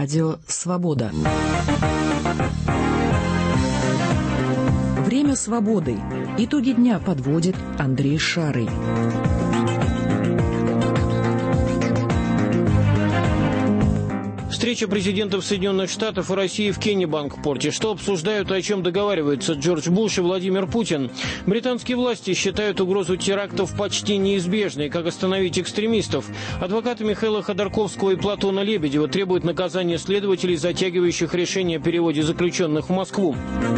Радио «Свобода». Время свободы. Итоги дня подводит Андрей Шарый. Встреча президентов Соединенных Штатов и России в Кеннебанк-порте. Что обсуждают и о чем договариваются Джордж Буш и Владимир Путин? Британские власти считают угрозу терактов почти неизбежной. Как остановить экстремистов? Адвокаты Михаила Ходорковского и Платона Лебедева требуют наказания следователей, затягивающих решение о переводе заключенных в Москву.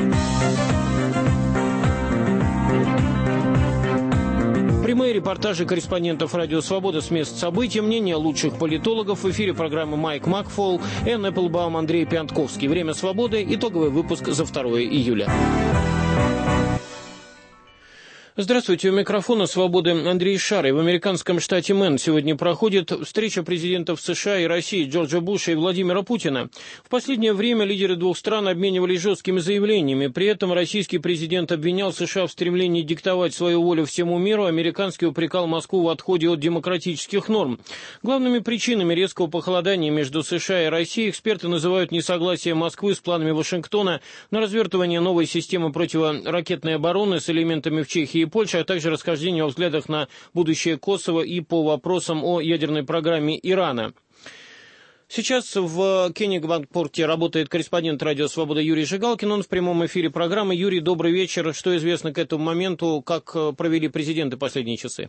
Прямые репортажи корреспондентов «Радио Свобода» с мест событий, мнения лучших политологов. В эфире программы Майк Макфол, Энн Эпплбаум, Андрей Пиантковский. Время свободы. Итоговый выпуск за 2 июля. Здравствуйте, у микрофона «Свободы» Андрей Шарый. В американском штате Мэн сегодня проходит встреча президентов США и России Джорджа Буша и Владимира Путина. В последнее время лидеры двух стран обменивались жесткими заявлениями. При этом российский президент обвинял США в стремлении диктовать свою волю всему миру, американский упрекал Москву в отходе от демократических норм. Главными причинами резкого похолодания между США и Россией эксперты называют несогласие Москвы с планами Вашингтона на развертывание новой системы противоракетной обороны с элементами в Чехии и Польши, а также расхождение во взглядах на будущее Косово и по вопросам о ядерной программе Ирана. Сейчас в Кеннебанк-порте работает корреспондент «Радио Свобода» Юрий Жигалкин. Он в прямом эфире программы. Юрий, добрый вечер. Что известно к этому моменту? Как провели президенты последние часы?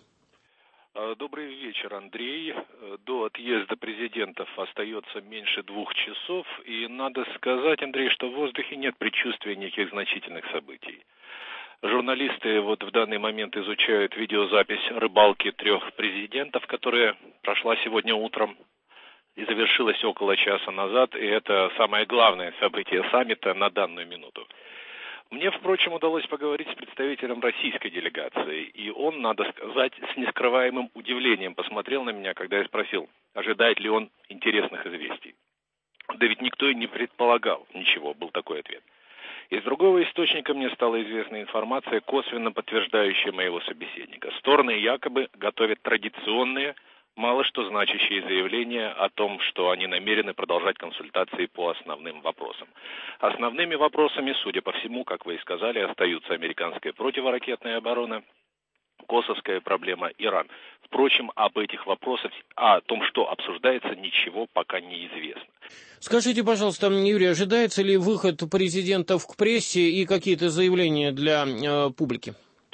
Добрый вечер, Андрей. До отъезда президентов остается меньше 2 часов. И надо сказать, Андрей, что в воздухе нет предчувствия никаких значительных событий. Журналисты вот в данный момент изучают видеозапись рыбалки 3 президентов, которая прошла сегодня утром и завершилась около часа назад, и это самое главное событие саммита на данную минуту. Мне, впрочем, удалось поговорить с представителем российской делегации, и он, надо сказать, с нескрываемым удивлением посмотрел на меня, когда я спросил, ожидает ли он интересных известий. Да ведь никто и не предполагал ничего, был такой ответ. Из другого источника мне стала известна информация, косвенно подтверждающая моего собеседника. Стороны якобы готовят традиционные, мало что значащие заявления о том, что они намерены продолжать консультации по основным вопросам. Основными вопросами, судя по всему, как вы и сказали, остаются американская противоракетная оборона, косовская проблема, Иран. Впрочем, об этих вопросах, о том, что обсуждается, ничего пока не известно. Скажите, пожалуйста, Юрий, ожидается ли выход президентов к прессе и какие-то заявления для публики?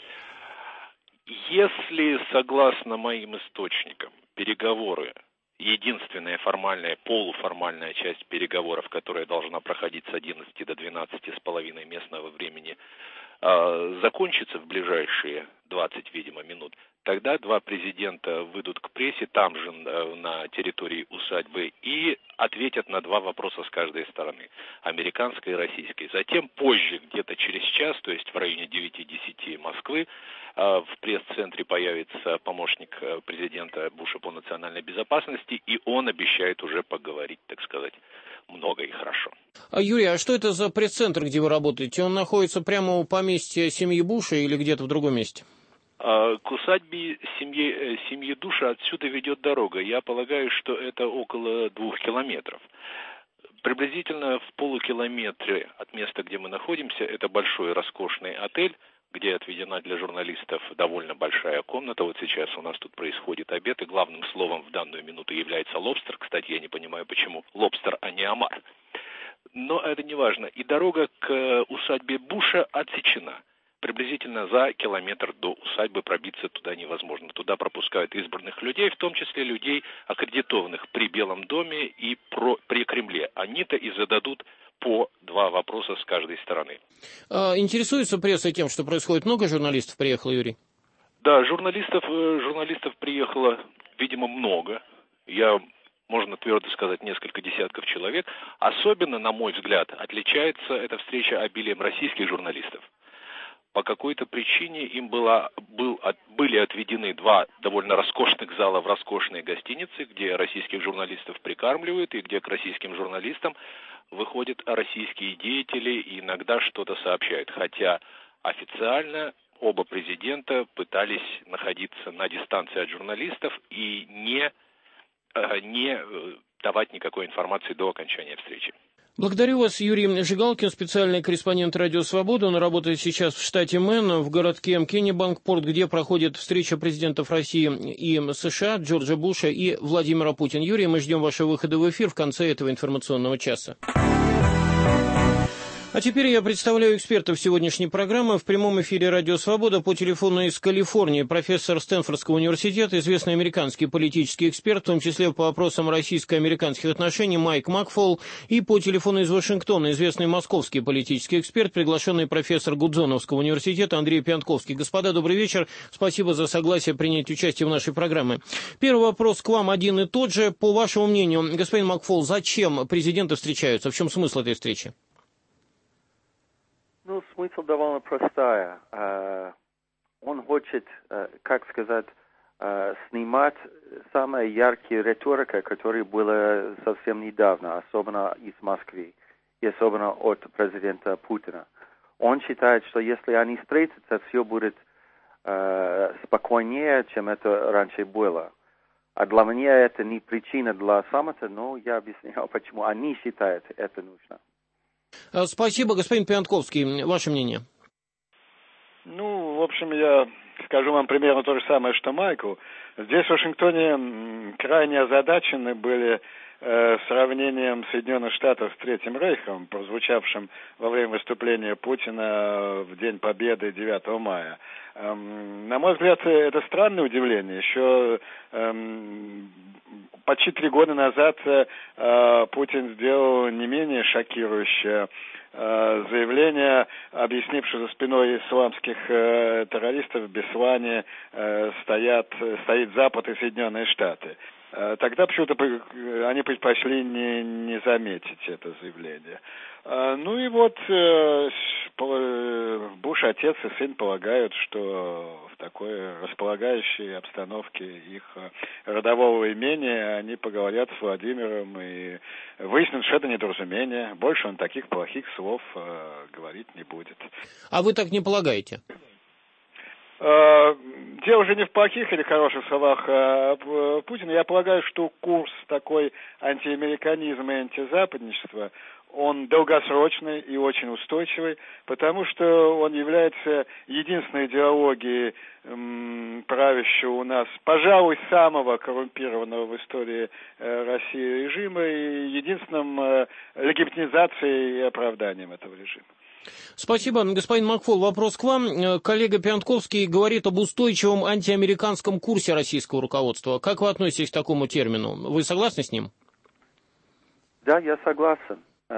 Если, согласно моим источникам, переговоры, единственная формальная, полуформальная часть переговоров, которая должна проходить с 11 до 12,5 местного времени, закончится в ближайшие 20, видимо, минут, тогда 2 президента выйдут к прессе там же на территории усадьбы и ответят на 2 вопроса с каждой стороны, американской и российской. Затем позже, где-то через час, то есть в районе 9-10 Москвы, в пресс-центре появится помощник президента Буша по национальной безопасности, и он обещает уже поговорить, так сказать, много и хорошо. Юрий, а что это за пресс-центр, где вы работаете? Он находится прямо у поместья семьи Буша или где-то в другом месте? К усадьбе семьи Буша отсюда ведет дорога. Я полагаю, что это около 2 километров. Приблизительно в полукилометре от места, где мы находимся, это большой роскошный отель, где отведена для журналистов довольно большая комната. Вот сейчас у нас тут происходит обед, и главным словом в данную минуту является лобстер. Кстати, я не понимаю, почему лобстер, а не омар. Но это не важно. И дорога к усадьбе Буша отсечена. Приблизительно за километр до усадьбы пробиться туда невозможно. Туда пропускают избранных людей, в том числе людей, аккредитованных при Белом доме и при Кремле. Они-то и зададут по 2 вопроса с каждой стороны. Интересуется пресса тем, что происходит? Много журналистов приехало, Юрий? Да, журналистов приехало, видимо, много. Можно твердо сказать, несколько десятков человек. Особенно, на мой взгляд, отличается эта встреча обилием российских журналистов. По какой-то причине им были отведены 2 довольно роскошных зала в роскошной гостинице, где российских журналистов прикармливают, и где к российским журналистам выходят российские деятели и иногда что-то сообщают. Хотя официально оба президента пытались находиться на дистанции от журналистов и не давать никакой информации до окончания встречи. Благодарю вас, Юрий Жигалкин, специальный корреспондент «Радио Свобода». Он работает сейчас в штате Мэн, в городке Кеннебанкпорт, где проходит встреча президентов России и США, Джорджа Буша и Владимира Путина. Юрий, мы ждем вашего выхода в эфир в конце этого информационного часа. А теперь я представляю экспертов сегодняшней программы. В прямом эфире «Радио Свобода» по телефону из Калифорнии профессор Стэнфордского университета, известный американский политический эксперт, в том числе по вопросам российско-американских отношений, Майк Макфол, и по телефону из Вашингтона известный московский политический эксперт, приглашенный профессор Гудзоновского университета Андрей Пьянковский. Господа, добрый вечер. Спасибо за согласие принять участие в нашей программе. Первый вопрос к вам один и тот же. По вашему мнению, господин Макфол, зачем президенты встречаются? В чем смысл этой встречи? Ну, смысл довольно простая. Он хочет, как сказать, снимать самые яркие риторика, которая была совсем недавно, особенно из Москвы, и особенно от президента Путина. Он считает, что если они встретятся, все будет спокойнее, чем это раньше было. А для меня это не причина для саммита, но я объяснял, почему они считают это нужно. Спасибо, господин Пьянковский. Ваше мнение? Ну, в общем, я скажу вам примерно то же самое, что Майкл. Здесь в Вашингтоне крайне озадачены были сравнением Соединенных Штатов с Третьим Рейхом, прозвучавшим во время выступления Путина в День Победы 9 мая. На мой взгляд, это странное удивление. Еще почти 3 года назад Путин сделал не менее шокирующее заявление, объяснившее за спиной исламских террористов в Беслане стоит Запад и Соединенные Штаты. Тогда почему-то они предпочли не заметить это заявление. Ну и вот Буш отец и сын полагают, что в такой располагающей обстановке их родового имения они поговорят с Владимиром и выяснят, что это недоразумение. Больше он таких плохих слов говорить не будет. А вы так не полагаете? Дело уже не в плохих или хороших словах Путина. Я полагаю, что курс такой антиамериканизма и антизападничества, он долгосрочный и очень устойчивый, потому что он является единственной идеологией правящего у нас, пожалуй, самого коррумпированного в истории России режима и единственным легитимизацией и оправданием этого режима. Спасибо. Господин Макфол, вопрос к вам. Коллега Пьянковский говорит об устойчивом антиамериканском курсе российского руководства. Как вы относитесь к такому термину? Вы согласны с ним? Да, я согласен.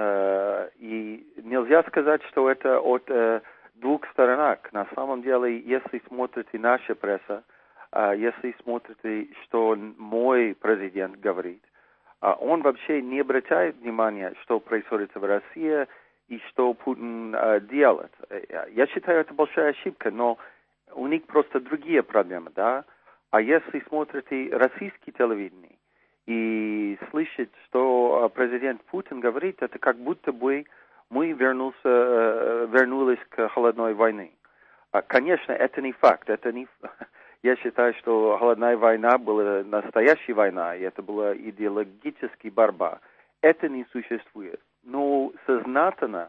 И нельзя сказать, что это от двух сторон. На самом деле, если смотрите наша пресса, если смотрите, что мой президент говорит, он вообще не обращает внимания, что происходит в России, и что Путин делает. Я считаю, это большая ошибка, но у них просто другие проблемы, да? А если смотрите российское телевидение и слышите, что президент Путин говорит, это как будто бы мы вернулись к холодной войне. Конечно, это не факт. Я считаю, что холодная война была настоящая война, и это была идеологическая борьба. Это не существует. Но сознательно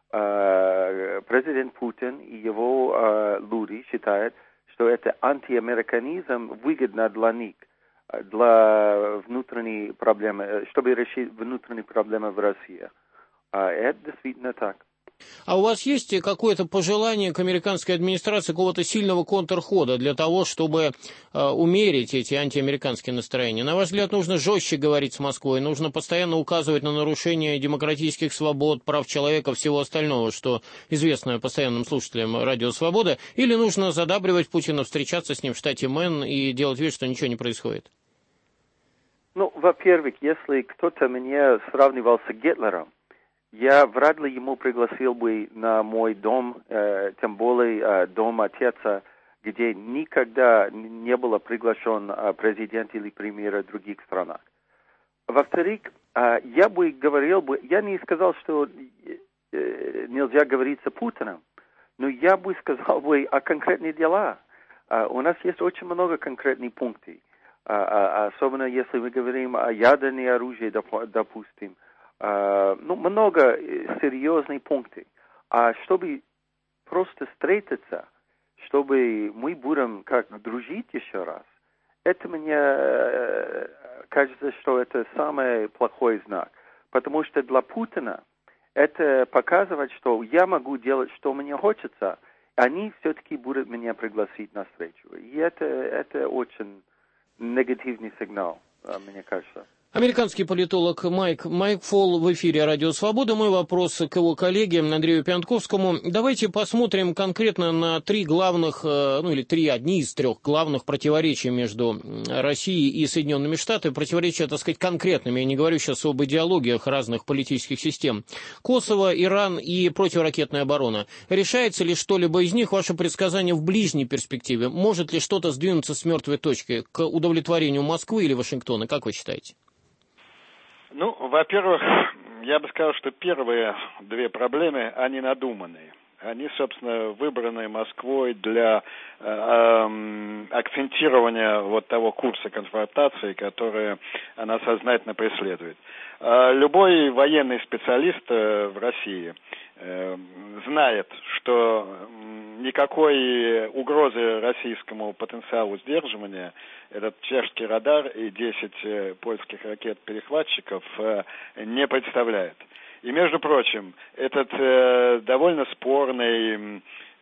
президент Путин и его люди считают, что это антиамериканизм выгодно для них, для внутренней проблемы, чтобы решить внутренние проблемы в России. Это действительно так. А у вас есть какое-то пожелание к американской администрации, какого-то сильного контрхода для того, чтобы умерить эти антиамериканские настроения? На ваш взгляд, нужно жестче говорить с Москвой, нужно постоянно указывать на нарушение демократических свобод, прав человека, всего остального, что известно постоянным слушателям «Радио Свобода», или нужно задабривать Путина, встречаться с ним в штате Мэн и делать вид, что ничего не происходит? Ну, во-первых, если кто-то меня сравнивал с Гитлером, я вряд ли ему пригласил бы на мой дом, тем более дом отца, где никогда не был приглашен президент или премьер других стран. Во-вторых, я бы говорил, я не сказал, что нельзя говорить с Путиным, но я бы сказал о конкретных делах. У нас есть очень много конкретных пунктов. особенно если мы говорим о ядерном оружии, допустим. Много серьезных пунктов. А чтобы просто встретиться, чтобы мы будем как дружить еще раз, это мне кажется, что это самый плохой знак. Потому что для Путина это показывает, что я могу делать, что мне хочется, они все-таки будут меня пригласить на встречу. И это очень негативный сигнал, мне кажется. Американский политолог Майк Фолл в эфире «Радио Свобода». Мой вопрос к его коллеге Андрею Пьянковскому. Давайте посмотрим конкретно на одни из трех главных противоречий между Россией и Соединенными Штатами. Противоречия, так сказать, конкретными. Я не говорю сейчас об идеологиях разных политических систем. Косово, Иран и противоракетная оборона. Решается ли что-либо из них? Ваше предсказание в ближней перспективе? Может ли что-то сдвинуться с мертвой точки к удовлетворению Москвы или Вашингтона? Как вы считаете? Во-первых, я бы сказал, что первые две проблемы, они надуманные. Они, собственно, выбраны Москвой для акцентирования вот того курса конфронтации, который она сознательно преследует. Любой военный специалист в России знает, что никакой угрозы российскому потенциалу сдерживания этот чешский радар и 10 польских ракет-перехватчиков не представляет. И, между прочим, этот довольно спорный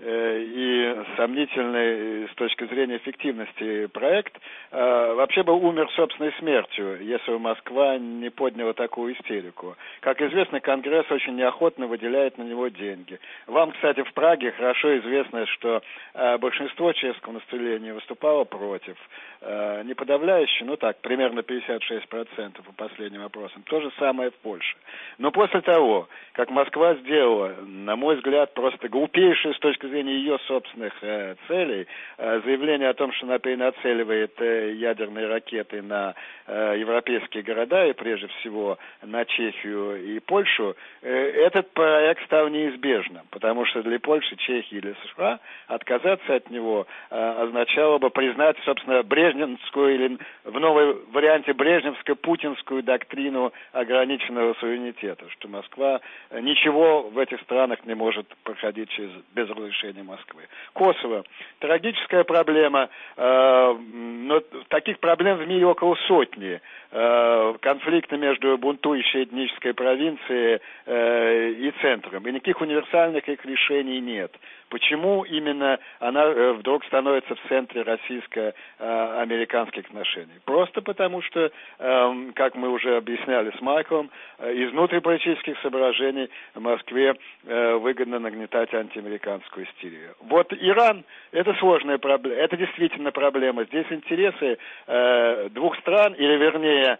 и сомнительный с точки зрения эффективности проект вообще бы умер собственной смертью, если бы Москва не подняла такую истерику. Как известно, Конгресс очень неохотно выделяет на него деньги. Вам, кстати, в Праге хорошо известно, что большинство чешского населения выступало против. Не подавляюще, примерно 56% по последним опросам. То же самое в Польше. Но после того, как Москва сделала, на мой взгляд, просто глупейшее с точки зрения ее собственных целей, заявление о том, что она перенацеливает ядерные ракеты на европейские города и прежде всего на Чехию и Польшу, этот проект стал неизбежным, потому что для Польши, Чехии или США отказаться от него означало бы признать, собственно, брежневскую или в новой варианте брежневско-путинскую доктрину ограниченного суверенитета, что Москва ничего в этих странах не может проходить без разрешения Москвы. Косово. Трагическая проблема, но таких проблем в мире около сотни. Конфликты между бунтующей этнической провинцией и центром. И никаких универсальных их решений нет. Почему именно она вдруг становится в центре российско-американских отношений? Просто потому, что, как мы уже объясняли с Майклом, из внутриполитических соображений в Москве выгодно нагнетать антиамериканскую истерию. Вот Иран – это сложная проблема, это действительно проблема. Здесь интересы двух стран, или вернее,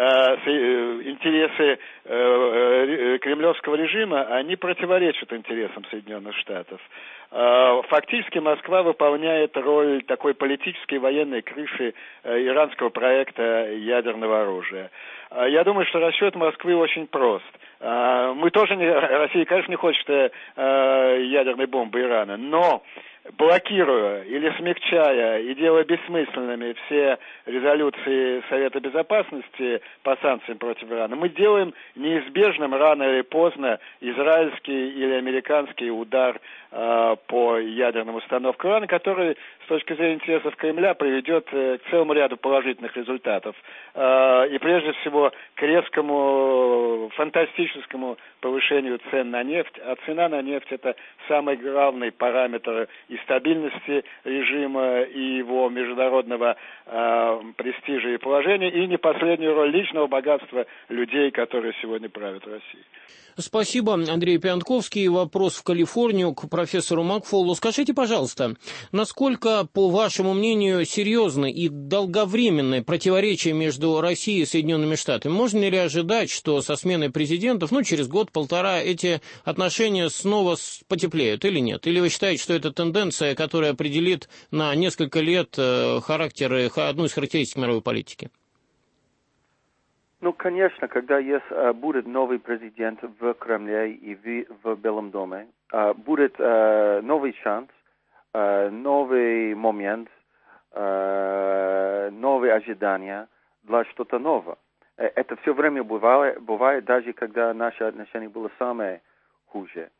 интересы кремлевского режима, они противоречат интересам Соединенных Штатов. Фактически Москва выполняет роль такой политической и военной крыши иранского проекта ядерного оружия. Я думаю, что расчет Москвы очень прост. Мы тоже, Россия, конечно, не хочет ядерной бомбы Ирана, но блокируя или смягчая и делая бессмысленными все резолюции Совета Безопасности по санкциям против Ирана, мы делаем неизбежным рано или поздно израильский или американский удар по ядерным установкам Ирана, который с точки зрения интересов Кремля приведет к целому ряду положительных результатов. И прежде всего к резкому, фантастическому повышению цен на нефть. А цена на нефть – это самый главный параметр и стабильности режима, и его международного престижа и положения, и не последнюю роль личного богатства людей, которые сегодня правят Россией. Спасибо, Андрей Пьянковский. Вопрос в Калифорнию к профессору Макфоллу. Скажите, пожалуйста, насколько, по вашему мнению, серьезны и долговременные противоречия между Россией и Соединенными Штатами? Можно ли ожидать, что со сменой президентов, через год-полтора, эти отношения снова потеплеют или нет? Или вы считаете, что это тенденция, которая определит на несколько лет одну из характеристик мировой политики? Конечно, когда будет новый президент в Кремле и в Белом доме, будет новый шанс, новый момент новые ожидания для что-то нового. Это все время бывает, даже когда наши отношения были самые хуже.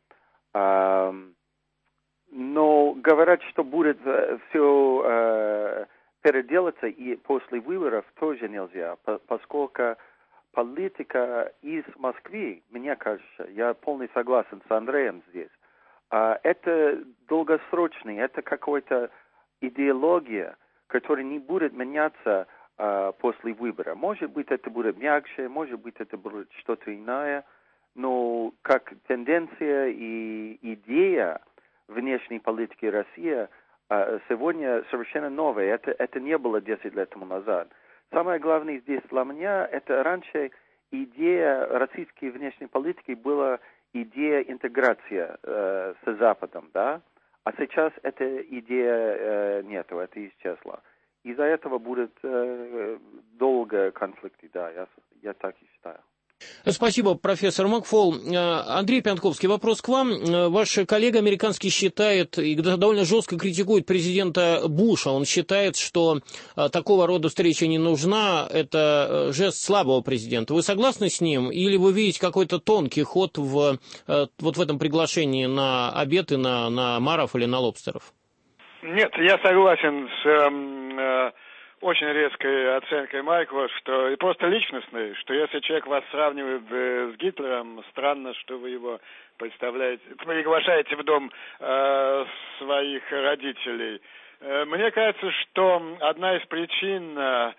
Но говорят, что будет все переделаться и после выборов тоже нельзя, поскольку политика из Москвы, мне кажется, я полностью согласен с Андреем здесь, это долгосрочный, это какая-то идеология, которая не будет меняться после выбора. Может быть, это будет мягче, может быть, это будет что-то иное, но как тенденция и идея внешней политики России сегодня совершенно новая. Это не было 10 лет тому назад. Самое главное здесь для меня, это раньше идея российской внешней политики была идея интеграции с Западом, да? А сейчас эта идея нету, это исчезла. Из-за этого будет долго конфликты, да, я так и считаю. Спасибо, профессор Макфол. Андрей Пьянковский, вопрос к вам. Ваш коллега американский считает и довольно жестко критикует президента Буша. Он считает, что такого рода встреча не нужна. Это жест слабого президента. Вы согласны с ним? Или вы видите какой-то тонкий ход вот в этом приглашении на обед и на маров или на лобстеров? Нет, я согласен с очень резкой оценкой Майкла, что и просто личностной, что если человек вас сравнивает с Гитлером, странно, что вы его приглашаете в дом своих родителей. Мне кажется, что одна из причин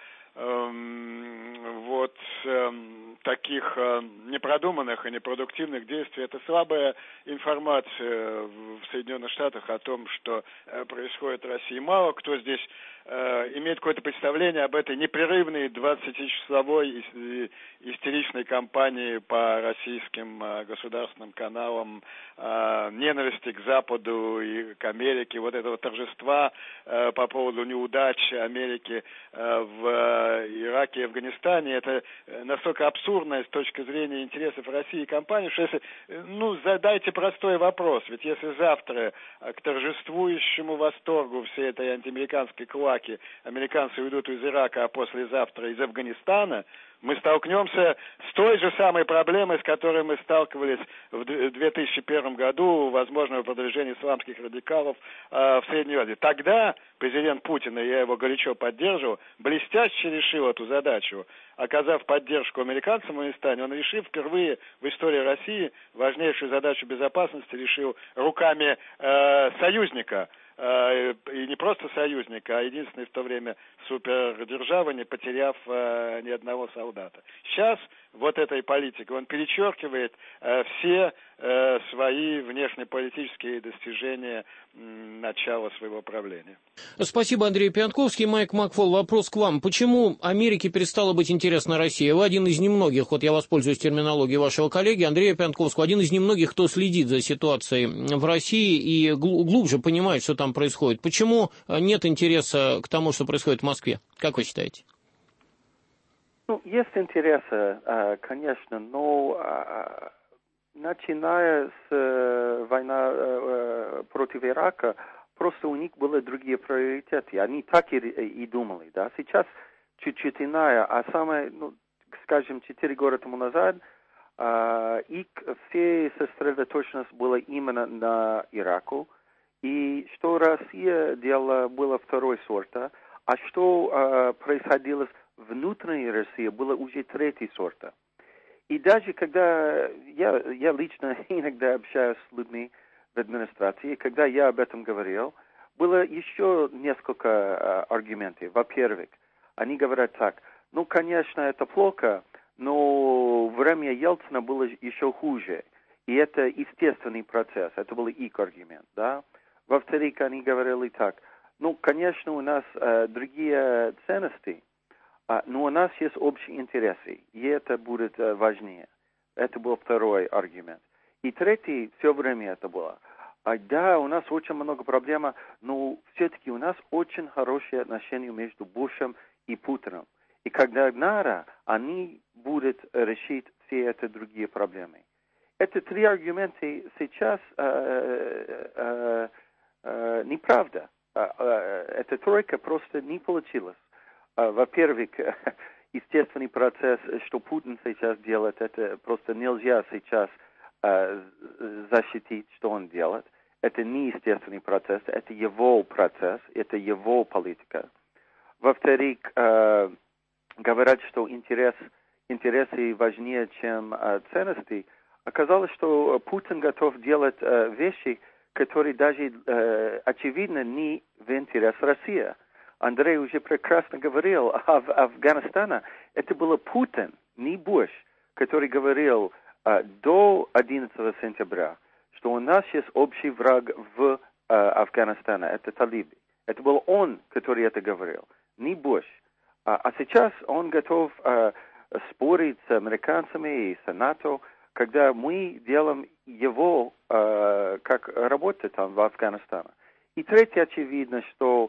таких непродуманных и непродуктивных действий — это слабая информация в Соединенных Штатах о том, что происходит в России. Мало кто здесь имеет какое-то представление об этой непрерывной 20-часовой истеричной кампании по российским государственным каналам ненависти к Западу и к Америке, вот этого торжества по поводу неудач Америки в Ираке и Афганистане. Это настолько абсурдно с точки зрения интересов России и компании, что если, задайте простой вопрос, ведь если завтра к торжествующему восторгу всей этой антиамериканской клаки американцы уйдут из Ирака, а послезавтра из Афганистана, мы столкнемся с той же самой проблемой, с которой мы сталкивались в 2001 году, возможного продвижения исламских радикалов в Средней Азии. Тогда президент Путин, и я его горячо поддерживал, блестяще решил эту задачу. Оказав поддержку американцам в Афганистане, он решил впервые в истории России важнейшую задачу безопасности, решил руками союзника. И не просто союзника, а единственной в то время супердержавы, не потеряв ни одного солдата. Сейчас вот этой политикой он перечеркивает все свои внешнеполитические достижения начала своего правления. Спасибо, Андрей Пьянковский. Майк Макфол, вопрос к вам. Почему Америке перестала быть интересна Россия? Вы один из немногих, вот я воспользуюсь терминологией вашего коллеги Андрея Пьянковского, один из немногих, кто следит за ситуацией в России и глубже понимает, что там происходит. Почему нет интереса к тому, что происходит в Москве? Как вы считаете? Есть интерес, конечно, но начиная с войны против Ирака, просто у них были другие приоритеты. Они так и думали, да. Сейчас чуть-чуть иная, а самое, скажем, 4 года тому назад, их все сосредоточенность была именно на Ираку, и что Россия делала было второй сорта, а что происходило внутри России было уже третий сорта. И даже когда я лично иногда общаюсь с людьми в администрации, когда я об этом говорил, было еще несколько аргументов. Во-первых, они говорят так: конечно, это плохо, но время Ельцина было еще хуже. И это естественный процесс. Это был их аргумент, да. Во-вторых, они говорили так: конечно, у нас другие ценности, но у нас есть общие интересы, и это будет важнее. Это был второй аргумент. И третий все время это было: да, у нас очень много проблем, но все-таки у нас очень хорошие отношения между Бушем и Путиным. И когда надо, они будут решить все эти другие проблемы. Эти три аргумента сейчас неправда. эта тройка просто не получилась. Во-первых, естественный процесс, что Путин сейчас делает, это просто нельзя сейчас защитить, что он делает. Это не естественный процесс, это его процесс, это его политика. Во-вторых, говорят, что интересы важнее, чем ценности. Оказалось, что Путин готов делать вещи, которые даже очевидно не в интерес России. Андрей уже прекрасно говорил об Афганистане. Это был Путин, не Буш, который говорил до 11 сентября, что у нас есть общий враг в Афганистане, это талибы. Это был он, который это говорил, не Буш. А сейчас он готов спорить с американцами и с НАТО, когда мы делаем его как работу там в Афганистане. И третье, очевидно, что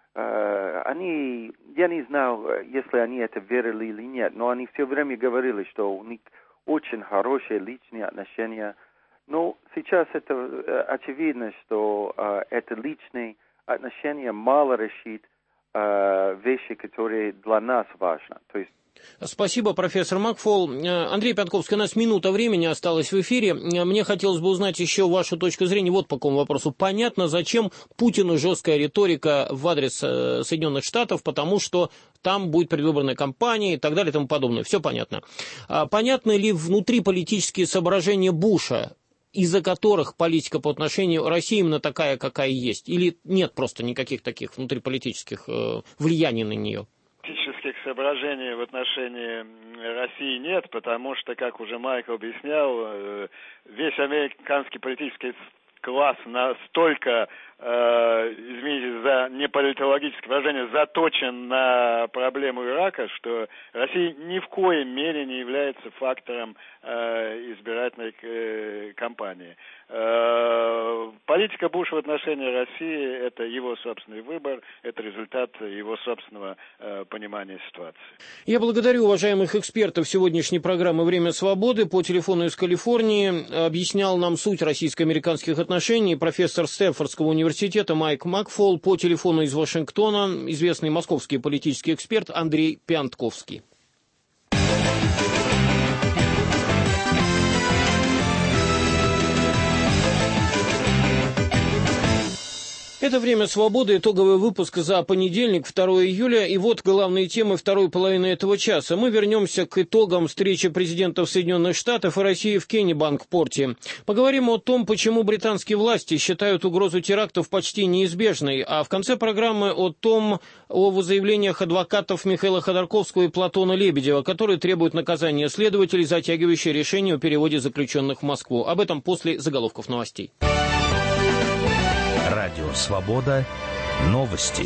я не знаю, если они это верили или нет, но они все время говорили, что у них очень хорошие личные отношения. Но сейчас это очевидно, что это личные отношения мало решит вещи, которые для нас важны. То есть Спасибо, профессор Макфол. Андрей Пятковский, у нас минута времени осталась в эфире. Мне хотелось бы узнать еще вашу точку зрения вот по какому вопросу. Понятно, зачем Путину жесткая риторика в адрес Соединенных Штатов, потому что там будет предвыборная кампания и так далее и тому подобное. Все понятно. Понятны ли внутриполитические соображения Буша, из-за которых политика по отношению к России именно такая, какая есть? Или нет просто никаких таких внутриполитических влияний на нее? Политических соображений в отношении России нет, потому что, как уже Майкл объяснял, весь американский политический класс настолько, извините за неполитологическое выражение, заточен на проблему Ирака, что Россия ни в коей мере не является фактором избирательной кампании. Политика Буша в отношении России – это его собственный выбор, это результат его собственного понимания ситуации. Я благодарю уважаемых экспертов сегодняшней программы «Время свободы». По телефону из Калифорнии объяснял нам суть российско-американских отношений профессор Стэнфордского университета Майк Макфол. По телефону из Вашингтона известный московский политический эксперт Андрей Пятковский. Это «Время свободы», итоговый выпуск за понедельник, 2 июля. И вот главные темы второй половины этого часа. Мы вернемся к итогам встречи президентов Соединенных Штатов и России в Кеннебанк-порте. Поговорим о том, почему британские власти считают угрозу терактов почти неизбежной. А в конце программы о заявлениях адвокатов Михаила Ходорковского и Платона Лебедева, которые требуют наказания следователей, затягивающие решение о переводе заключенных в Москву. Об этом после заголовков новостей. Радио «Свобода». Новости.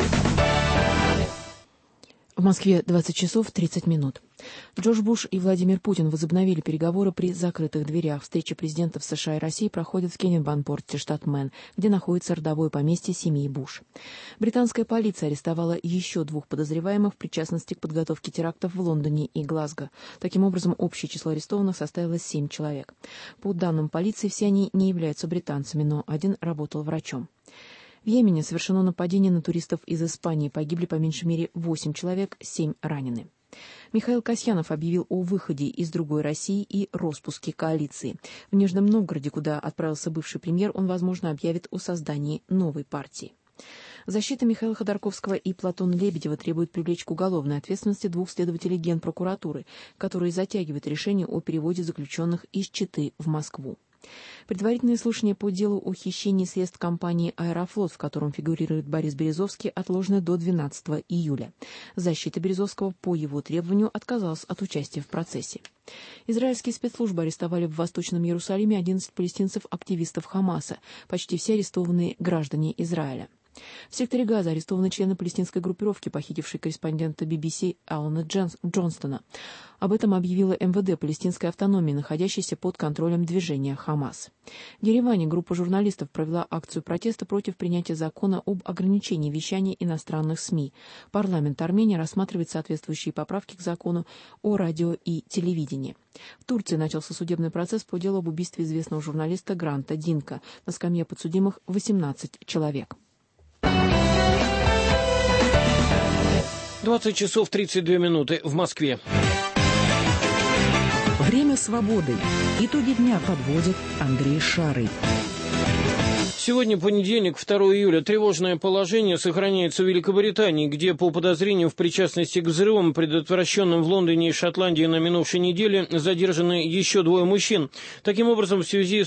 В Москве 20 часов 30 минут. Джордж Буш и Владимир Путин возобновили переговоры при закрытых дверях. Встреча президентов США и России проходит в Кеннебанк-порте, штат Мэн, где находится родовое поместье семьи Буш. Британская полиция арестовала еще 2 подозреваемых в причастности к подготовке терактов в Лондоне и Глазго. Таким образом, общее число арестованных составило 7 человек. По данным полиции, все они не являются британцами, но один работал врачом. В Йемене совершено нападение на туристов из Испании. Погибли по меньшей мере 8 человек, 7 ранены. Михаил Касьянов объявил о выходе из другой России и распуске коалиции. В Нижнем Новгороде, куда отправился бывший премьер, он, возможно, объявит о создании новой партии. Защита Михаила Ходорковского и Платона Лебедева требует привлечь к уголовной ответственности 2 следователей Генпрокуратуры, которые затягивают решение о переводе заключенных из Читы в Москву. Предварительное слушание по делу о хищении средств компании «Аэрофлот», в котором фигурирует Борис Березовский, отложено до 12 июля. Защита Березовского по его требованию отказалась от участия в процессе. Израильские спецслужбы арестовали в Восточном Иерусалиме 11 палестинцев-активистов Хамаса, почти все арестованные граждане Израиля. В секторе Газа арестованы члены палестинской группировки, похитившей корреспондента BBC Алана Джонстона. Об этом объявила МВД палестинской автономии, находящейся под контролем движения Хамас. В Ереване группа журналистов провела акцию протеста против принятия закона об ограничении вещания иностранных СМИ. Парламент Армении рассматривает соответствующие поправки к закону о радио и телевидении. В Турции начался судебный процесс по делу об убийстве известного журналиста Гранта Динка. На скамье подсудимых 18 человек. 20 часов 32 минуты в Москве. Время свободы. Итоги дня подводит Андрей Шарый. Сегодня понедельник, 2 июля. Тревожное положение сохраняется в Великобритании, где по подозрению в причастности к взрывам, предотвращенным в Лондоне и Шотландии на минувшей неделе, задержаны еще 2 мужчин. Таким образом, в связи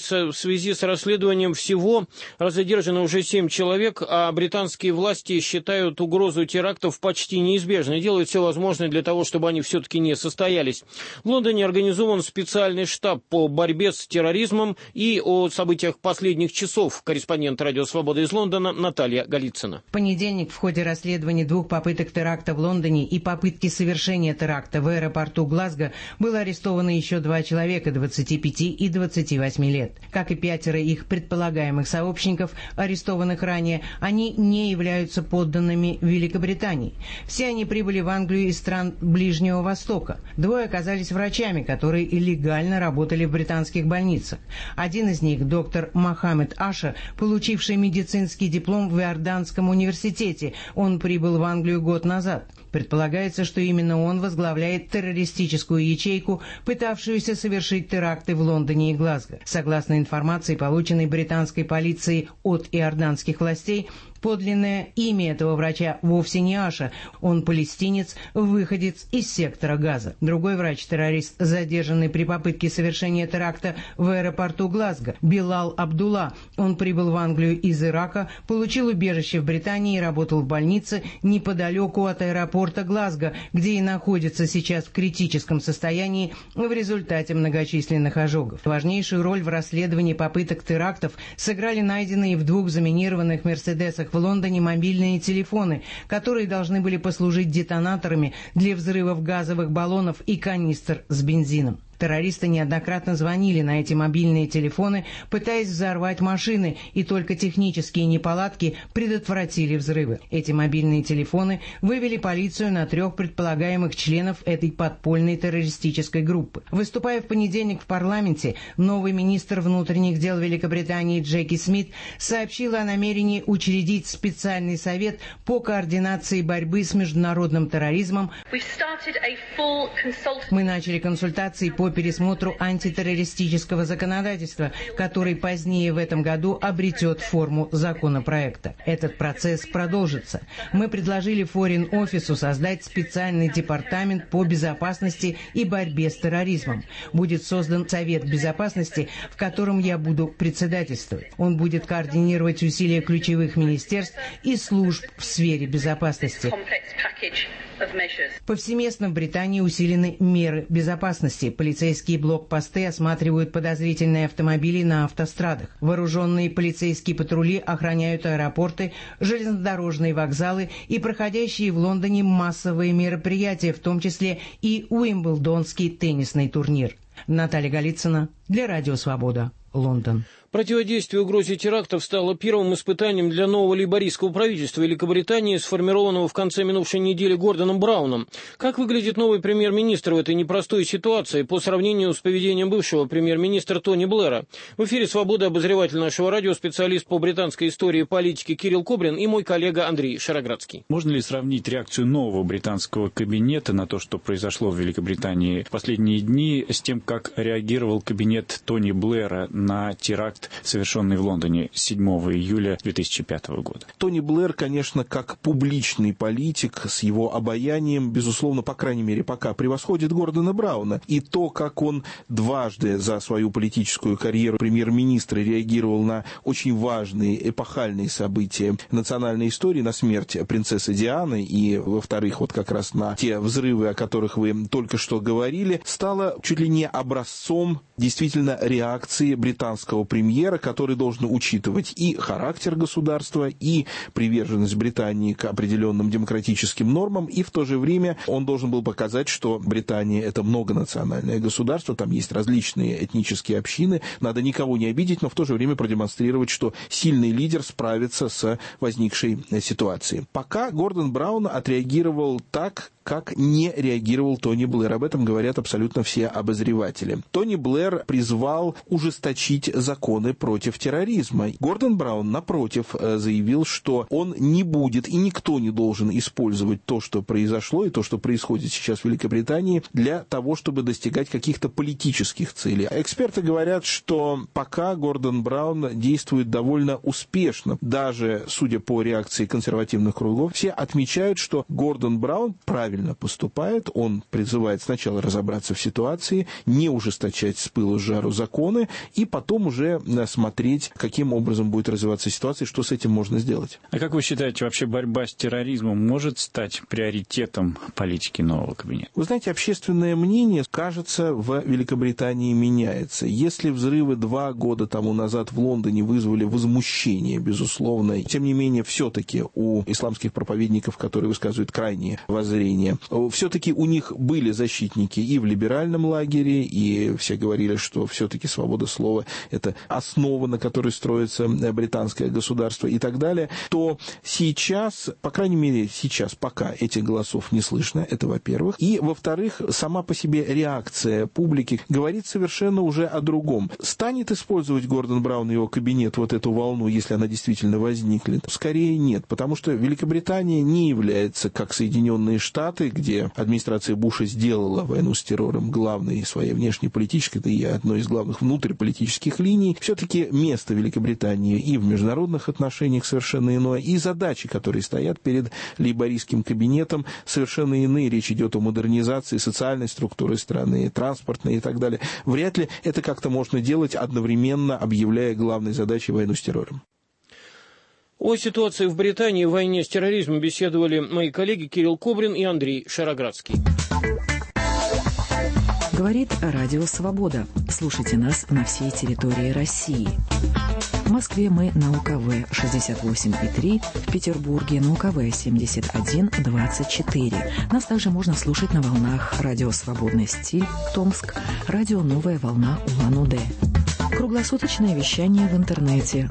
с расследованием всего задержано уже 7 человек, а британские власти считают угрозу терактов почти неизбежной, делают все возможное для того, чтобы они все-таки не состоялись. В Лондоне организован специальный штаб по борьбе с терроризмом, и о событиях последних часов корреспондент «Радио Свобода» из Лондона Наталья Голицына. В понедельник в ходе расследования 2 попыток теракта в Лондоне и попытки совершения теракта в аэропорту Глазго было арестовано еще 2 человека 25 и 28 лет. Как и 5 их предполагаемых сообщников, арестованных ранее, они не являются подданными Великобритании. Все они прибыли в Англию из стран Ближнего Востока. 2 оказались врачами, которые легально работали в британских больницах. Один из них, доктор Мохаммед Аша, получивший медицинский диплом в Иорданском университете. Он прибыл в Англию год назад. Предполагается, что именно он возглавляет террористическую ячейку, пытавшуюся совершить теракты в Лондоне и Глазго. Согласно информации, полученной британской полицией от иорданских властей, подлинное имя этого врача вовсе не Аша. Он палестинец, выходец из сектора Газа. Другой врач-террорист, задержанный при попытке совершения теракта в аэропорту Глазго, Билал Абдулла. Он прибыл в Англию из Ирака, получил убежище в Британии и работал в больнице неподалеку от аэропорта Глазго, где и находится сейчас в критическом состоянии в результате многочисленных ожогов. Важнейшую роль в расследовании попыток терактов сыграли найденные в 2 заминированных «Мерседесах» в Лондоне мобильные телефоны, которые должны были послужить детонаторами для взрывов газовых баллонов и канистр с бензином. Террористы неоднократно звонили на эти мобильные телефоны, пытаясь взорвать машины, и только технические неполадки предотвратили взрывы. Эти мобильные телефоны вывели полицию на 3 предполагаемых членов этой подпольной террористической группы. Выступая в понедельник в парламенте, новый министр внутренних дел Великобритании Джеки Смит сообщила о намерении учредить специальный совет по координации борьбы с международным терроризмом. Мы начали консультации по пересмотру антитеррористического законодательства, который позднее в этом году обретет форму законопроекта. Этот процесс продолжится. Мы предложили Foreign Office создать специальный департамент по безопасности и борьбе с терроризмом. Будет создан Совет безопасности, в котором я буду председательствовать. Он будет координировать усилия ключевых министерств и служб в сфере безопасности. Повсеместно в Британии усилены меры безопасности. Полицейские блокпосты осматривают подозрительные автомобили на автострадах. Вооруженные полицейские патрули охраняют аэропорты, железнодорожные вокзалы и проходящие в Лондоне массовые мероприятия, в том числе и Уимблдонский теннисный турнир. Наталья Голицына для Радио Свобода, Лондон. Противодействие угрозе терактов стало первым испытанием для нового лейбористского правительства Великобритании, сформированного в конце минувшей недели Гордоном Брауном. Как выглядит новый премьер-министр в этой непростой ситуации по сравнению с поведением бывшего премьер-министра Тони Блэра? В эфире «Свобода» обозреватель нашего радио, специалист по британской истории и политике Кирилл Кобрин и мой коллега Андрей Шароградский. Можно ли сравнить реакцию нового британского кабинета на то, что произошло в Великобритании в последние дни, с тем, как реагировал кабинет Тони Блэра на теракт, совершенный в Лондоне 7 июля 2005 года. Тони Блэр, конечно, как публичный политик с его обаянием, безусловно, по крайней мере, пока превосходит Гордона Брауна. И то, как он дважды за свою политическую карьеру премьер-министра реагировал на очень важные эпохальные события национальной истории, на смерть принцессы Дианы и, во-вторых, вот как раз на те взрывы, о которых вы только что говорили, стало чуть ли не образцом действительно реакции британского премьера, который должен учитывать и характер государства, и приверженность Британии к определенным демократическим нормам, и в то же время он должен был показать, что Британия — это многонациональное государство, там есть различные этнические общины, надо никого не обидеть, но в то же время продемонстрировать, что сильный лидер справится с возникшей ситуацией. Пока Гордон Браун отреагировал так, как не реагировал Тони Блэр. Об этом говорят абсолютно все обозреватели. Тони Блэр призвал ужесточить законы против терроризма. Гордон Браун, напротив, заявил, что он не будет и никто не должен использовать то, что произошло и то, что происходит сейчас в Великобритании, для того, чтобы достигать каких-то политических целей. Эксперты говорят, что пока Гордон Браун действует довольно успешно. Даже, судя по реакции консервативных кругов, все отмечают, что Гордон Браун правильно поступает. Он призывает сначала разобраться в ситуации, не ужесточать с пылу с жару законы, и потом уже смотреть, каким образом будет развиваться ситуация, что с этим можно сделать. А как вы считаете, вообще борьба с терроризмом может стать приоритетом политики нового кабинета? Вы знаете, общественное мнение, кажется, в Великобритании меняется. Если взрывы 2 года тому назад в Лондоне вызвали возмущение, безусловно, тем не менее, все-таки у исламских проповедников, которые высказывают крайние воззрения, все-таки у них были защитники и в либеральном лагере, и все говорили, что все-таки свобода слова – это основа, на которой строится британское государство и так далее, то сейчас, по крайней мере, сейчас пока этих голосов не слышно, это во-первых. И, во-вторых, сама по себе реакция публики говорит совершенно уже о другом. Станет использовать Гордон Браун и его кабинет вот эту волну, если она действительно возникнет? Скорее нет, потому что Великобритания не является, как Соединенные Штаты, где администрация Буша сделала войну с террором главной своей внешнеполитической, да и одной из главных внутриполитических линий. Все-таки место Великобритании и в международных отношениях совершенно иное, и задачи, которые стоят перед лейбористским кабинетом, совершенно иные. Речь идет о модернизации социальной структуры страны, транспортной и так далее. Вряд ли это как-то можно делать, одновременно объявляя главной задачей войну с террором. О ситуации в Британии в войне с терроризмом беседовали мои коллеги Кирилл Кобрин и Андрей Шароградский. Говорит Радио Свобода. Слушайте нас на всей территории России. В Москве мы на УКВ 68,3, в Петербурге на УКВ 71,24. Нас также можно слушать на волнах Радио Свободный стиль, Томск, Радио Новая волна Улан-Удэ. Круглосуточное вещание в интернете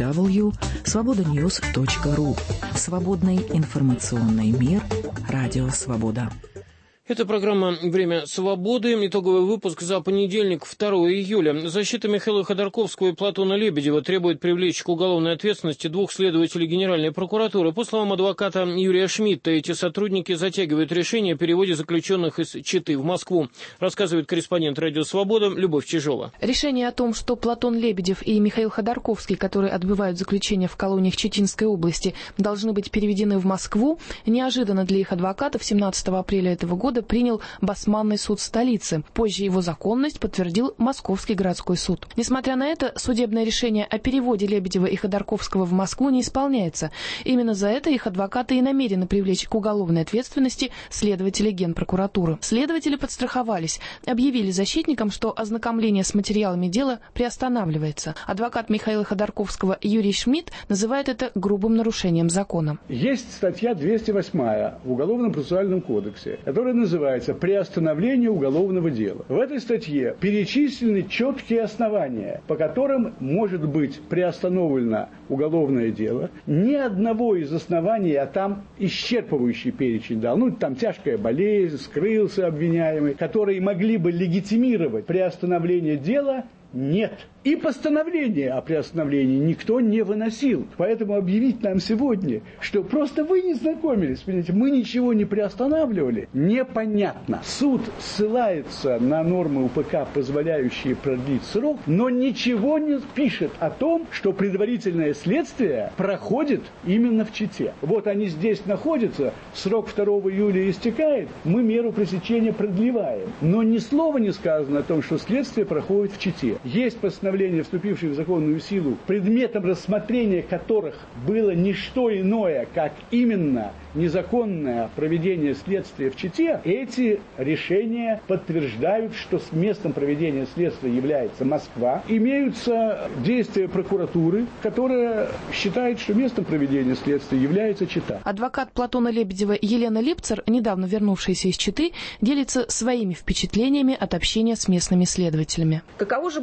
www.svobodanews.ru. Свободный информационный мир. Радио Свобода. Это программа «Время свободы». Итоговый выпуск за понедельник, 2 июля. Защита Михаила Ходорковского и Платона Лебедева требует привлечь к уголовной ответственности 2 следователей Генеральной прокуратуры. По словам адвоката Юрия Шмидта, эти сотрудники затягивают решение о переводе заключенных из Читы в Москву, рассказывает корреспондент «Радио Свобода» Любовь Чижова. Решение о том, что Платон Лебедев и Михаил Ходорковский, которые отбывают заключение в колониях Читинской области, должны быть переведены в Москву, неожиданно для их адвокатов 17 апреля этого года принял Басманный суд столицы. Позже его законность подтвердил Московский городской суд. Несмотря на это, судебное решение о переводе Лебедева и Ходорковского в Москву не исполняется. Именно за это их адвокаты и намерены привлечь к уголовной ответственности следователей Генпрокуратуры. Следователи подстраховались, объявили защитникам, что ознакомление с материалами дела приостанавливается. Адвокат Михаила Ходорковского Юрий Шмидт называет это грубым нарушением закона. Есть статья 208 в Уголовном процессуальном кодексе, которая называется «Приостановление уголовного дела». В этой статье перечислены четкие основания, по которым может быть приостановлено уголовное дело. Ни одного из оснований, а там исчерпывающий перечень дал. Там тяжкая болезнь, скрылся обвиняемый, которые могли бы легитимировать приостановление дела, нет. И постановление о приостановлении никто не выносил. Поэтому объявить нам сегодня, что просто вы не знакомились, понимаете, мы ничего не приостанавливали, непонятно. Суд ссылается на нормы УПК, позволяющие продлить срок, но ничего не пишет о том, что предварительное следствие проходит именно в Чите. Вот они здесь находятся, срок 2 июля истекает, мы меру пресечения продлеваем. Но ни слова не сказано о том, что следствие проходит в Чите. Есть постановление, вступившие в законную силу, предметом рассмотрения которых было не что иное, как именно незаконное проведение следствия в Чите. Эти решения подтверждают, что с местом проведения следствия является Москва. Имеются действия прокуратуры, которая считает, что местом проведения следствия является Чита. Адвокат Платона Лебедева Елена Липцер, недавно вернувшаяся из Читы, делится своими впечатлениями от общения с местными следователями. Каково же было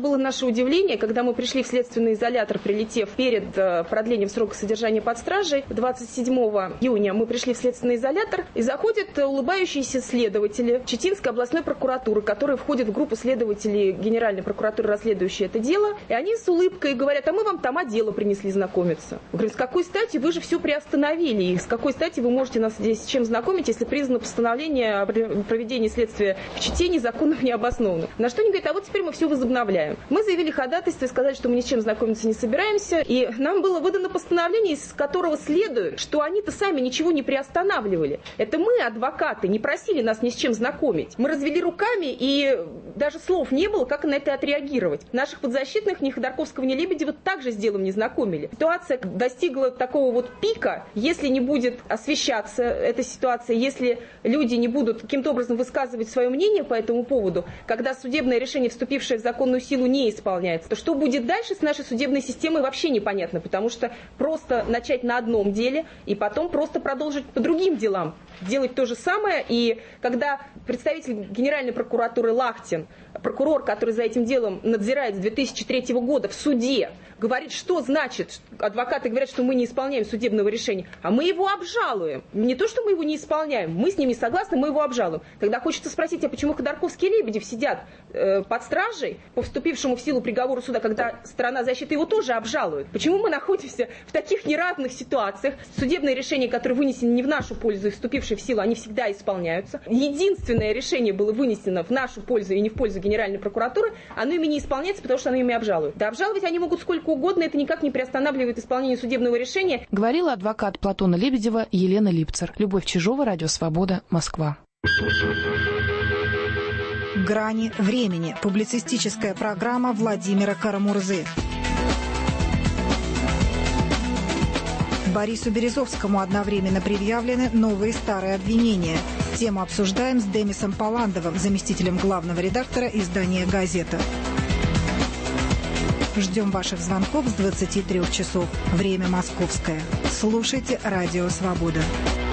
было наше удивление, когда мы пришли в следственный изолятор, прилетев перед продлением срока содержания под стражей. 27 июня мы пришли в следственный изолятор, и заходят улыбающиеся следователи Читинской областной прокуратуры, которые входят в группу следователей Генеральной прокуратуры, расследующие это дело. И они с улыбкой говорят: а мы вам там дело принесли знакомиться. Мы говорим: с какой стати вы же все приостановили? И с какой стати вы можете нас здесь с чем знакомить, если признано постановление о проведении следствия в Чите незаконным, необоснованным? На что они говорят: а вот теперь мы все возобновляем. Мы заявили ходатайство и сказали, что мы ни с чем знакомиться не собираемся. И нам было выдано постановление, из которого следует, что они-то сами ничего не приостанавливали. Это мы, адвокаты, не просили нас ни с чем знакомить. Мы развели руками, и даже слов не было, как на это отреагировать. Наших подзащитных, ни Ходорковского, ни Лебедева, также с делом не знакомили. Ситуация достигла такого вот пика. Если не будет освещаться эта ситуация, если люди не будут каким-то образом высказывать свое мнение по этому поводу, когда судебное решение, вступившее в законную силу, не исполняется, то что будет дальше с нашей судебной системой, вообще непонятно, потому что просто начать на одном деле и потом просто продолжить по другим делам делать то же самое. И когда представитель Генеральной прокуратуры Лахтин, прокурор, который за этим делом надзирает с 2003 года в суде, говорит, что значит, адвокаты говорят, что мы не исполняем судебного решения, а мы его обжалуем. Не то, что мы его не исполняем, мы с ним не согласны, мы его обжалуем. Тогда хочется спросить, а почему Ходорковский и Лебедев сидят под стражей по вступившему в силу приговору суда, когда сторона защиты его тоже обжалует? Почему мы находимся в таких неравных ситуациях? Судебные решения, которые вынесены не в нашу пользу и вступившие в силу, они всегда исполняются. Единственное решение было вынесено в нашу пользу и не в пользу Генеральной прокуратуры, оно ими не исполняется, потому что оно ими обжалуют. Да обжаловать они могут сколько угодно, это никак не приостанавливает исполнение судебного решения. Говорила адвокат Платона Лебедева Елена Липцер. Любовь Чижова, Радио Свобода, Москва. «Грани времени». Публицистическая программа Владимира Карамурзы. Борису Березовскому одновременно предъявлены новые и старые обвинения. Тему обсуждаем с Демисом Палландовым, заместителем главного редактора издания «Газета». Ждем ваших звонков с 23 часов. Время московское. Слушайте «Радио Свобода».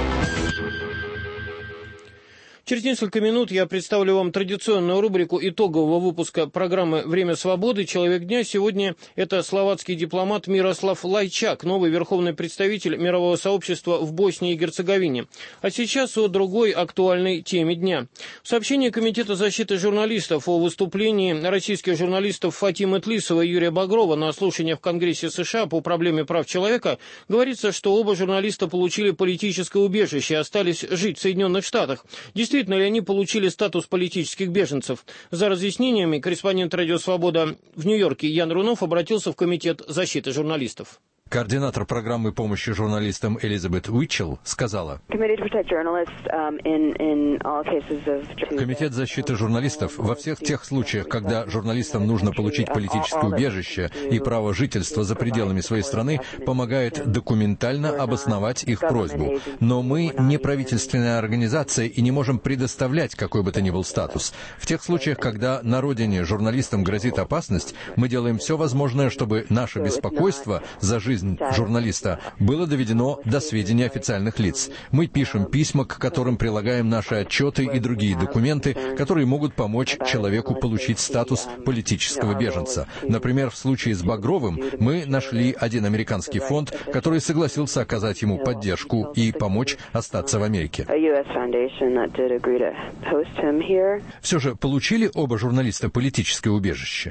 Через несколько минут я представлю вам традиционную рубрику итогового выпуска программы «Время свободы. Человек дня». Сегодня это словацкий дипломат Мирослав Лайчак, новый верховный представитель мирового сообщества в Боснии и Герцеговине. А сейчас о другой актуальной теме дня. В сообщении Комитета защиты журналистов о выступлении российских журналистов Фатимы Тлисова и Юрия Багрова на слушаниях в Конгрессе США по проблеме прав человека говорится, что оба журналиста получили политическое убежище и остались жить в Соединенных Штатах. Действительно ли они получили статус политических беженцев? За разъяснениями корреспондент «Радио Свобода» в Нью-Йорке Ян Рунов обратился в Комитет защиты журналистов. Координатор программы помощи журналистам Элизабет Уитчелл сказала: Комитет защиты журналистов во всех тех случаях, когда журналистам нужно получить политическое убежище и право жительства за пределами своей страны, помогает документально обосновать их просьбу. Но мы не правительственная организация и не можем предоставлять какой бы то ни был статус. В тех случаях, когда на родине журналистам грозит опасность, мы делаем все возможное, чтобы наше беспокойство за жизнь журналиста было доведено до сведения официальных лиц. Мы пишем письма, к которым прилагаем наши отчеты и другие документы, которые могут помочь человеку получить статус политического беженца. Например, в случае с Багровым мы нашли один американский фонд, который согласился оказать ему поддержку и помочь остаться в Америке. Все же получили оба журналиста политическое убежище?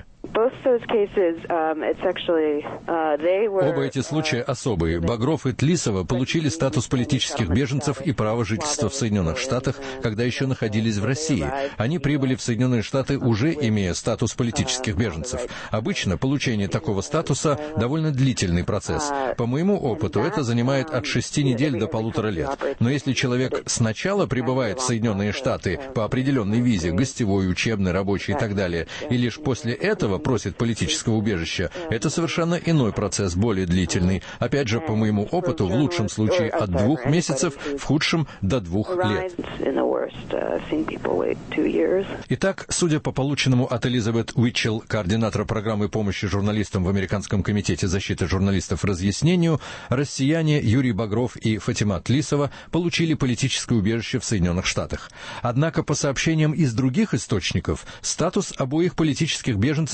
Оба эти случая особые. Багров и Тлисова получили статус политических беженцев и право жительства в Соединенных Штатах, когда еще находились в России. Они прибыли в Соединенные Штаты, уже имея статус политических беженцев. Обычно получение такого статуса довольно длительный процесс. По моему опыту, это занимает от 6 недель до 1,5 лет. Но если человек сначала прибывает в Соединенные Штаты по определенной визе, гостевой, учебной, рабочей и так далее, и лишь после этого просит политического убежища, это совершенно иной процесс, более длительный. Опять же, по моему опыту, в лучшем случае от 2 месяцев, в худшем до 2 лет. Итак, судя по полученному от Элизабет Уитчелл, координатора программы помощи журналистам в Американском комитете защиты журналистов, разъяснению, россияне Юрий Багров и Фатима Тлисова получили политическое убежище в Соединенных Штатах. Однако, по сообщениям из других источников, статус обоих политических беженцев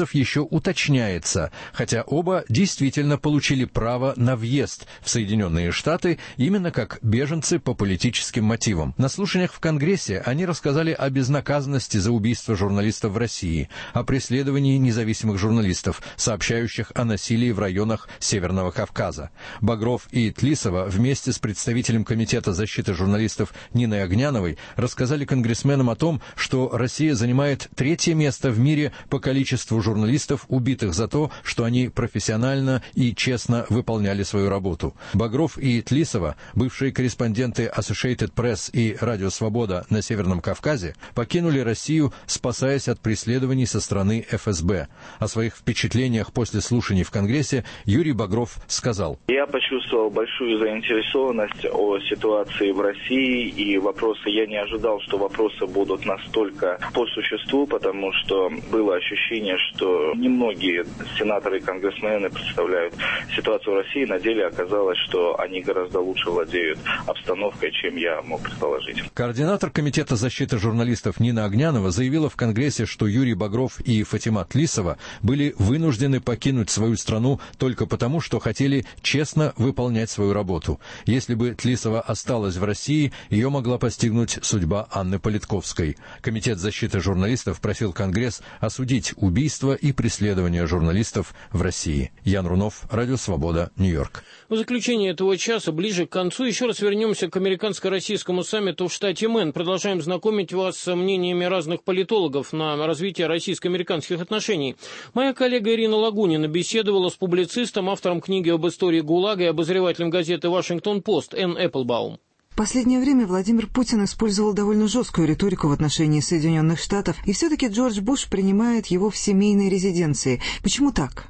беженцев еще уточняется, хотя оба действительно получили право на въезд в Соединенные Штаты именно как беженцы по политическим мотивам. На слушаниях в Конгрессе они рассказали о безнаказанности за убийство журналистов в России, о преследовании независимых журналистов, сообщающих о насилии в районах Северного Кавказа. Багров и Тлисова вместе с представителем Комитета защиты журналистов Ниной Огняновой рассказали конгрессменам о том, что Россия занимает 3-е место в мире по количеству журналистов, убитых за то, что они профессионально и честно выполняли свою работу. Багров и Тлисова, бывшие корреспонденты Associated Press и Радио Свобода на Северном Кавказе, покинули Россию, спасаясь от преследований со стороны ФСБ. О своих впечатлениях после слушаний в Конгрессе Юрий Багров сказал: «Я почувствовал большую заинтересованность о ситуации в России, и я не ожидал, что вопросы будут настолько по существу, потому что было ощущение, что немногие сенаторы и конгрессмены представляют ситуацию в России. На деле оказалось, что они гораздо лучше владеют обстановкой, чем я мог предположить». Координатор Комитета защиты журналистов Нина Огнянова заявила в Конгрессе, что Юрий Багров и Фатима Тлисова были вынуждены покинуть свою страну только потому, что хотели честно выполнять свою работу. Если бы Тлисова осталась в России, ее могла постигнуть судьба Анны Политковской. Комитет защиты журналистов просил Конгресс осудить убийство и преследование журналистов в России. Ян Рунов, Радио Свобода, Нью-Йорк. В заключение этого часа, ближе к концу, еще раз вернемся к американско-российскому саммиту в штате Мэн. Продолжаем знакомить вас с мнениями разных политологов на развитие российско-американских отношений. Моя коллега Ирина Лагунина беседовала с публицистом, автором книги об истории ГУЛАГа и обозревателем газеты «Вашингтон-Пост» Энн Эпплбаум. В последнее время Владимир Путин использовал довольно жесткую риторику в отношении Соединенных Штатов, и все-таки Джордж Буш принимает его в семейной резиденции. Почему так?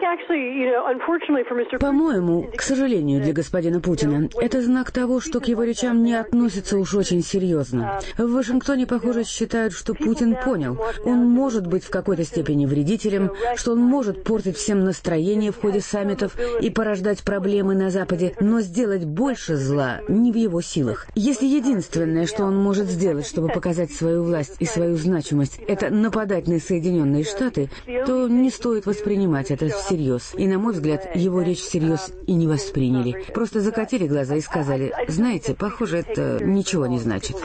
По-моему, к сожалению для господина Путина, это знак того, что к его речам не относятся уж очень серьезно. В Вашингтоне, похоже, считают, что Путин понял, он может быть в какой-то степени вредителем, что он может портить всем настроение в ходе саммитов и порождать проблемы на Западе, но сделать больше зла не в его силах. Если единственное, что он может сделать, чтобы показать свою власть и свою значимость, это нападать на Соединенные Штаты, то не стоит воспринимать это всерьез. И, на мой взгляд, его речь всерьез и не восприняли. Просто закатили глаза и сказали: знаете, похоже, это ничего не значит.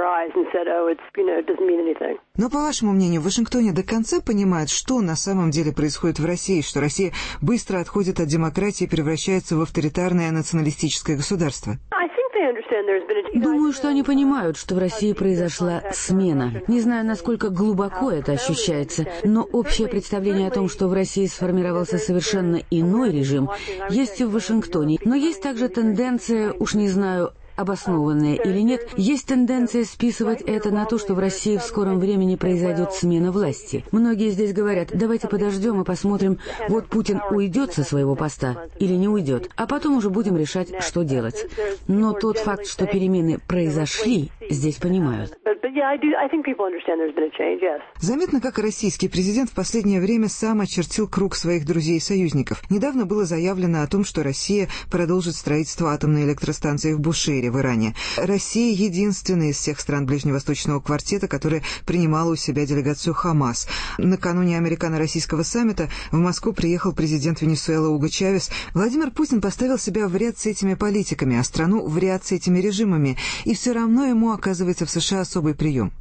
Но, по вашему мнению, в Вашингтоне до конца понимают, что на самом деле происходит в России, что Россия быстро отходит от демократии и превращается в авторитарное националистическое государство? Думаю, что они понимают, что в России произошла смена. Не знаю, насколько глубоко это ощущается, но общее представление о том, что в России сформировался совершенно иной режим, есть и в Вашингтоне. Но есть также тенденция, уж не знаю, обоснованная или нет, есть тенденция списывать это на то, что в России в скором времени произойдет смена власти. Многие здесь говорят: давайте подождем и посмотрим, вот Путин уйдет со своего поста или не уйдет, а потом уже будем решать, что делать. Но тот факт, что перемены произошли, здесь понимают. Заметно, как российский президент в последнее время сам очертил круг своих друзей и союзников. Недавно было заявлено о том, что Россия продолжит строительство атомной электростанции в Бушейре в Иране. Россия единственная из всех стран Ближневосточного квартета, которая принимала у себя делегацию ХАМАС. Накануне американо-российского саммита в Москву приехал президент Венесуэлы Уго Чавес. Владимир Путин поставил себя в ряд с этими политиками, а страну в ряд с этими режимами. И все равно ему оказывается в США особый прием.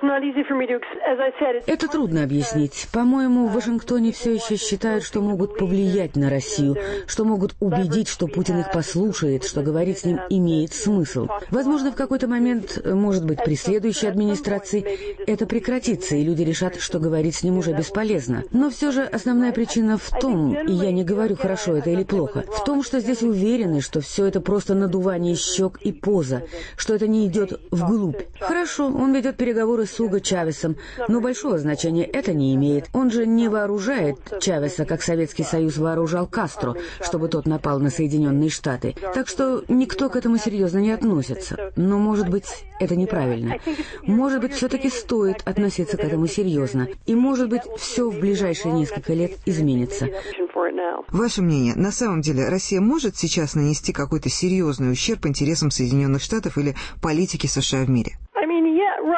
Это трудно объяснить. По-моему, в Вашингтоне все еще считают, что могут повлиять на Россию, что могут убедить, что Путин их послушает, что говорить с ним имеет смысл. Возможно, в какой-то момент, может быть, при следующей администрации, это прекратится, и люди решат, что говорить с ним уже бесполезно. Но все же основная причина в том, и я не говорю, хорошо это или плохо, в том, что здесь уверены, что все это просто надувание щек и поза, что это не идет вглубь. Хорошо, он ведет переговоры с Уго Чавесом, но большого значения это не имеет. Он же не вооружает Чавеса, как Советский Союз вооружал Кастро, чтобы тот напал на Соединенные Штаты. Так что никто к этому серьезно не относится. Но, может быть, это неправильно. Может быть, все-таки стоит относиться к этому серьезно. И, может быть, все в ближайшие несколько лет изменится. Ваше мнение, на самом деле Россия может сейчас нанести какой-то серьезный ущерб интересам Соединенных Штатов или политике США в мире?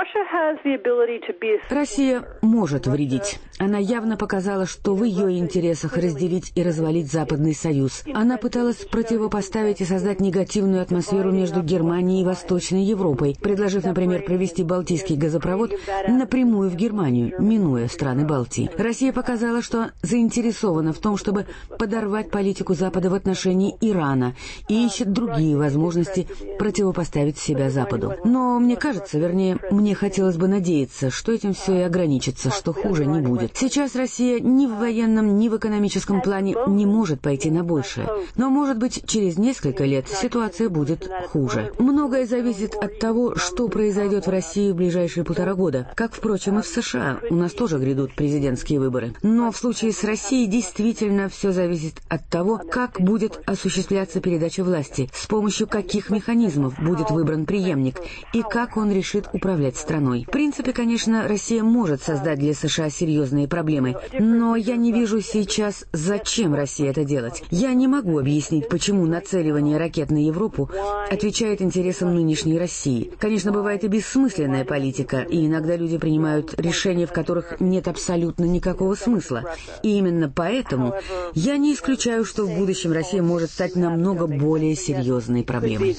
Россия может вредить. Она явно показала, что в ее интересах разделить и развалить Западный Союз. Она пыталась противопоставить и создать негативную атмосферу между Германией и Восточной Европой, предложив, например, провести Балтийский газопровод напрямую в Германию, минуя страны Балтии. Россия показала, что заинтересована в том, чтобы подорвать политику Запада в отношении Ирана и ищет другие возможности противопоставить себя Западу. Но мне кажется, вернее, мне хотелось бы надеяться, что этим все и ограничится, что хуже не будет. Сейчас Россия ни в военном, ни в экономическом плане не может пойти на большее. Но, может быть, через несколько лет ситуация будет хуже. Многое зависит от того, что произойдет в России в ближайшие 1,5 года. Как, впрочем, и в США. У нас тоже грядут президентские выборы. Но в случае с Россией действительно все зависит от того, как будет осуществляться передача власти, с помощью каких механизмов будет выбран преемник и как он решит управлять страной. В принципе, конечно, Россия может создать для США серьезные проблемы, но я не вижу сейчас, зачем России это делать. Я не могу объяснить, почему нацеливание ракет на Европу отвечает интересам нынешней России. Конечно, бывает и бессмысленная политика, и иногда люди принимают решения, в которых нет абсолютно никакого смысла. И именно поэтому я не исключаю, что в будущем Россия может стать намного более серьезной проблемой.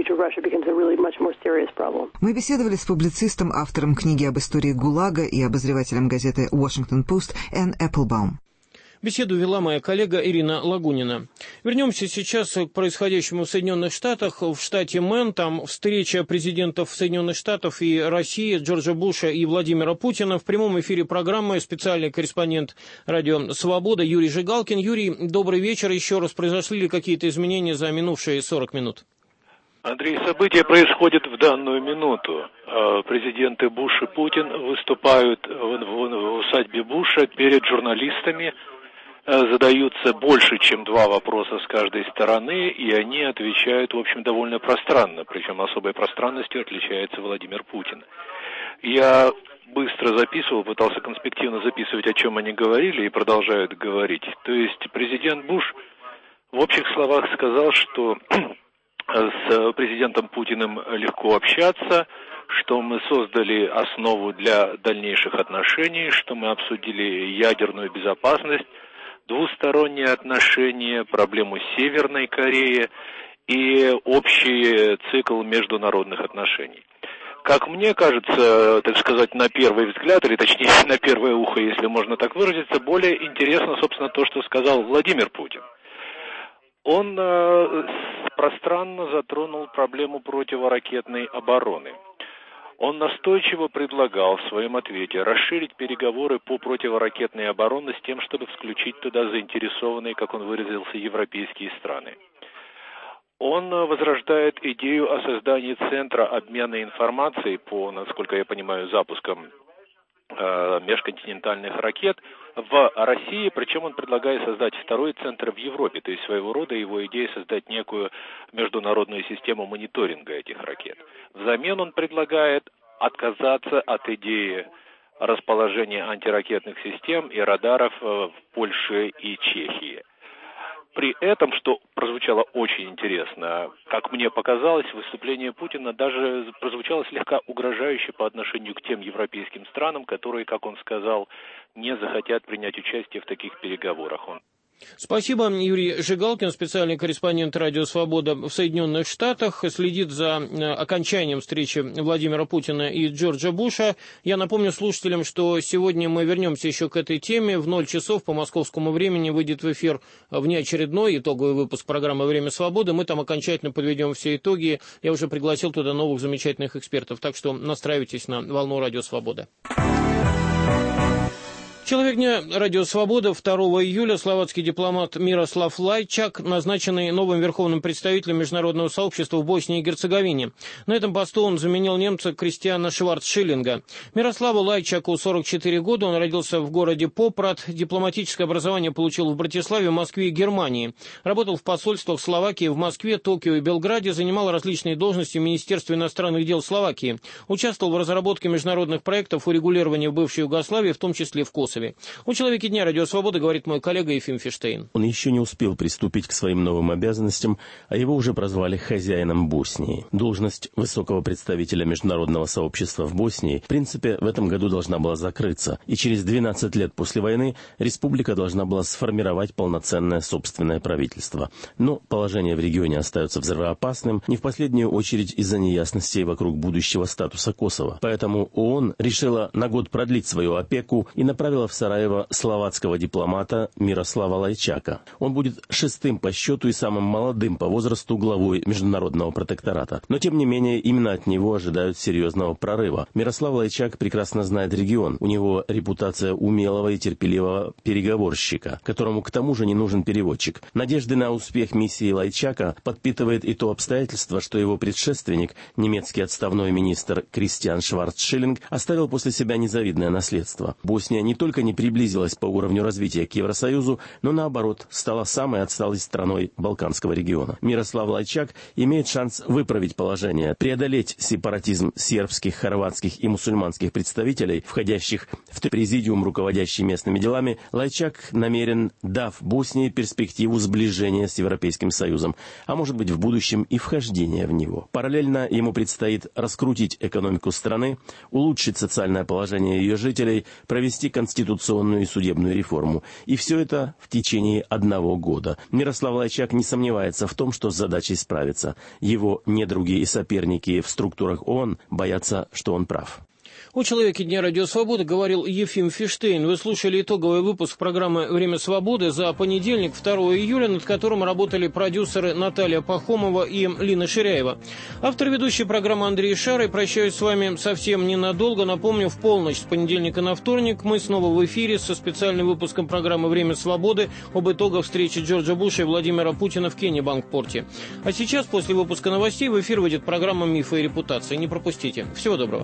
Мы беседовали с публицистом, автором книги об истории ГУЛАГа и обозревателем газеты «Washington Post» Энн Эпплбаум. Беседу вела моя коллега Ирина Лагунина. Вернемся сейчас к происходящему в Соединенных Штатах. В штате Мэн там встреча президентов Соединенных Штатов и России Джорджа Буша и Владимира Путина. В прямом эфире программы специальный корреспондент радио «Свобода» Юрий Жигалкин. Юрий, добрый вечер. Еще раз, произошли ли какие-то изменения за минувшие 40 минут? Андрей, события происходят в данную минуту. Президенты Буш и Путин выступают в усадьбе Буша перед журналистами. Задаются больше, чем 2 вопроса с каждой стороны, и они отвечают, в общем, довольно пространно. Причем особой пространностью отличается Владимир Путин. Я быстро записывал, пытался конспективно записывать, о чем они говорили, и продолжают говорить. То есть президент Буш в общих словах сказал, что с президентом Путиным легко общаться, что мы создали основу для дальнейших отношений, что мы обсудили ядерную безопасность, двусторонние отношения, проблему Северной Кореи и общий цикл международных отношений. Как мне кажется, так сказать, на первый взгляд, или точнее на первое ухо, если можно так выразиться, более интересно, собственно, то, что сказал Владимир Путин. Он пространно затронул проблему противоракетной обороны. Он настойчиво предлагал в своем ответе расширить переговоры по противоракетной обороне с тем, чтобы включить туда заинтересованные, как он выразился, европейские страны. Он возрождает идею о создании центра обмена информацией по, насколько я понимаю, запускам межконтинентальных ракет в России, причем он предлагает создать 2-й центр в Европе, то есть своего рода его идея создать некую международную систему мониторинга этих ракет. Взамен он предлагает отказаться от идеи расположения антиракетных систем и радаров в Польше и Чехии. При этом, что прозвучало очень интересно, как мне показалось, выступление Путина даже прозвучало слегка угрожающе по отношению к тем европейским странам, которые, как он сказал, не захотят принять участие в таких переговорах. Спасибо. Юрий Жигалкин, специальный корреспондент «Радио Свобода» в Соединенных Штатах, следит за окончанием встречи Владимира Путина и Джорджа Буша. Я напомню слушателям, что сегодня мы вернемся еще к этой теме. В 0 часов по московскому времени выйдет в эфир внеочередной итоговый выпуск программы «Время свободы». Мы там окончательно подведем все итоги. Я уже пригласил туда новых замечательных экспертов, так что настраивайтесь на волну «Радио Свобода». Человек дня «Радио Свобода» 2 июля словацкий дипломат Мирослав Лайчак, назначенный новым верховным представителем международного сообщества в Боснии и Герцеговине. На этом посту он заменил немца Кристиана Шварцшиллинга. Мирославу Лайчаку 44 года, он родился в городе Попрад, дипломатическое образование получил в Братиславе, Москве и Германии. Работал в посольствах Словакии в Москве, Токио и Белграде, занимал различные должности в Министерстве иностранных дел Словакии. Участвовал в разработке международных проектов урегулирования в бывшей Югославии, в том числе в Косове. Саратове. У «Человеке дня» Радио Свобода говорит мой коллега Ефим Фиштейн. Он еще не успел приступить к своим новым обязанностям, а его уже прозвали хозяином Боснии. Должность высокого представителя международного сообщества в Боснии, в принципе, в этом году должна была закрыться, и через 12 лет после войны республика должна была сформировать полноценное собственное правительство. Но положение в регионе остается взрывоопасным, не в последнюю очередь из-за неясностей вокруг будущего статуса Косово. Поэтому ООН решила на год продлить свою опеку и направила в Сараево словацкого дипломата Мирослава Лайчака. Он будет 6-м по счету и самым молодым по возрасту главой международного протектората. Но, тем не менее, именно от него ожидают серьезного прорыва. Мирослав Лайчак прекрасно знает регион. У него репутация умелого и терпеливого переговорщика, которому к тому же не нужен переводчик. Надежды на успех миссии Лайчака подпитывает и то обстоятельство, что его предшественник, немецкий отставной министр Кристиан Шварцшиллинг, оставил после себя незавидное наследство. Босния не только не приблизилась по уровню развития к Евросоюзу, но наоборот стала самой отсталой страной Балканского региона. Мирослав Лайчак имеет шанс выправить положение, преодолеть сепаратизм сербских, хорватских и мусульманских представителей, входящих в президиум, руководящий местными делами. Лайчак намерен, дав Боснии перспективу сближения с Европейским Союзом, а может быть в будущем и вхождения в него. Параллельно ему предстоит раскрутить экономику страны, улучшить социальное положение ее жителей, провести конституционную и судебную реформу. И все это в течение 1 года. Мирослав Лайчак не сомневается в том, что с задачей справится. Его недруги и соперники в структурах ООН боятся, что он прав. У «Человеке дня» Радио Свобода говорил Ефим Фиштейн. Вы слушали итоговый выпуск программы «Время свободы» за понедельник, 2 июля, над которым работали продюсеры Наталья Пахомова и Лина Ширяева. Автор ведущей программы Андрей Шарый. Прощаюсь с вами совсем ненадолго. Напомню, в полночь с понедельника на вторник мы снова в эфире со специальным выпуском программы «Время свободы» об итогах встречи Джорджа Буша и Владимира Путина в Кеннебанк-порте. А сейчас, после выпуска новостей, в эфир выйдет программа «Мифы и репутации». Не пропустите. Всего доброго.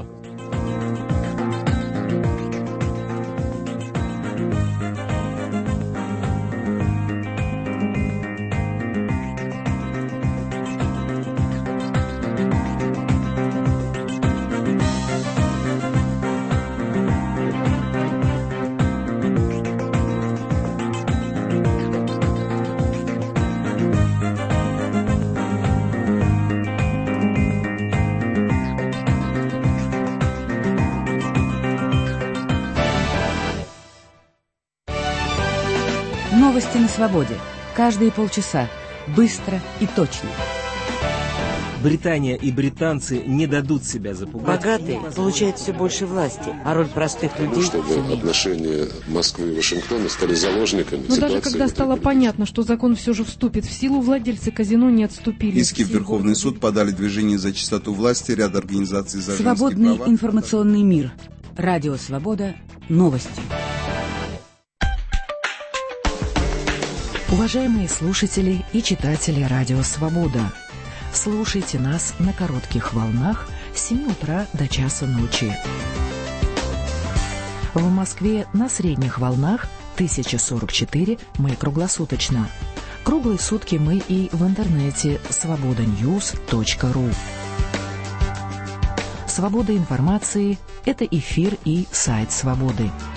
Новости на свободе. Каждые полчаса. Быстро и точно. Британия и британцы не дадут себя запугать. Богатые получают все больше власти, а роль простых людей... Чтобы отношения Москвы и Вашингтона стали заложниками ситуации. Но даже когда стало понятно, что закон все же вступит в силу, владельцы казино не отступили. Иски в Верховный суд подали движение за чистоту власти, ряд организаций за Свободный женские права. информационный мир. Радио Свобода. Новости. Уважаемые слушатели и читатели Радио Свобода, слушайте нас на коротких волнах с 7 утра до часа ночи. В Москве на средних волнах 1044 мы круглосуточно. Круглые сутки мы и в интернете svobodanews.ru. Свобода информации – это эфир и сайт Свободы.